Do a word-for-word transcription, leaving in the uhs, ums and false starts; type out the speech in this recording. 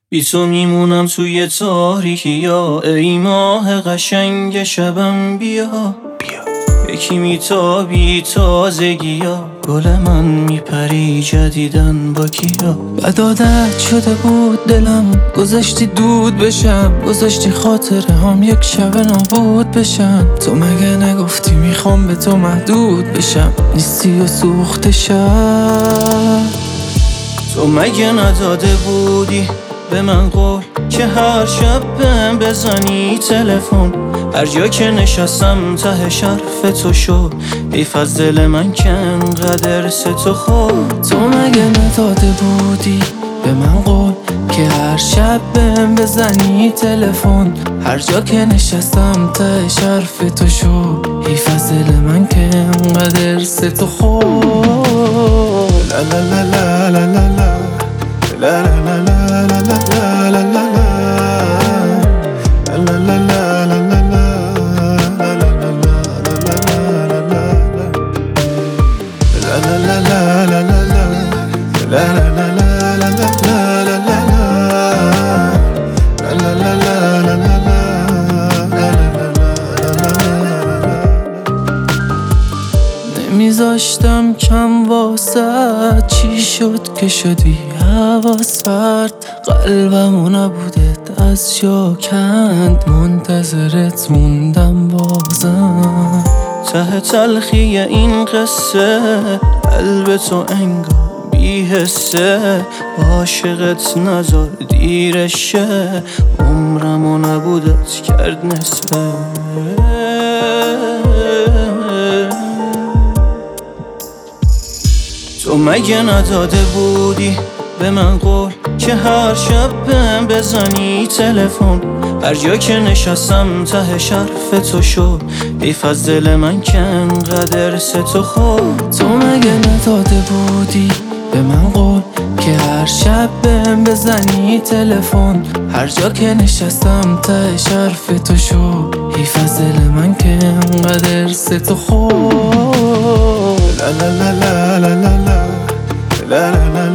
بی تو میمونم توی تاریکی یا ای ماه قشنگ شبم بیا یکی میتابی تازگی یا گل من میپری جدیدن با کیا. بد عادت شده بود دلم گذاشتی دود بشم، گذاشتی خاطره هم یک شب نابود بشن. تو مگه نگفتی میخوام به تو محدود بشم، نیستی و سوخته شب. تو مگه نداده بودی به من قول که هر شب بهم بزنی تلفن، هر جا که نشستم ته حرف تو شد حیف از دل من که انقدر سه تو خود. تو مگه نداده بودی به من قول که هر شب بهم بزنی تلفن، هر جا که نشستم ته حرف تو شد حیف از دل من که انقدر سه تو خود. لا لا لا لا لا لا لا لا لا لا لا لا لا نمیذاشتم کم واسه چی شد که شدی حواس فرد، قلبمو نبودت از جا کند منتظرت موندم بازم. ته تلخی این قصه قلب تو انگار بی حسه، عاشقت نزار دیرشه عمرمو نبودت کرد نصفه. تو مگه نداده بودی به من قول که هر شب بهم بزنی تلفن، هر جا که نشستم ته حرف تو شد حیف از دل من که انقدر سه تو خود. تو مگه نداده بودی به من قول که هر شب بهم بزنی تلفن، هر جا که نشستم ته حرف تو شد حیف از دل من که انقدر سه تو خود. لا لا لا لا لا لا لا لا لا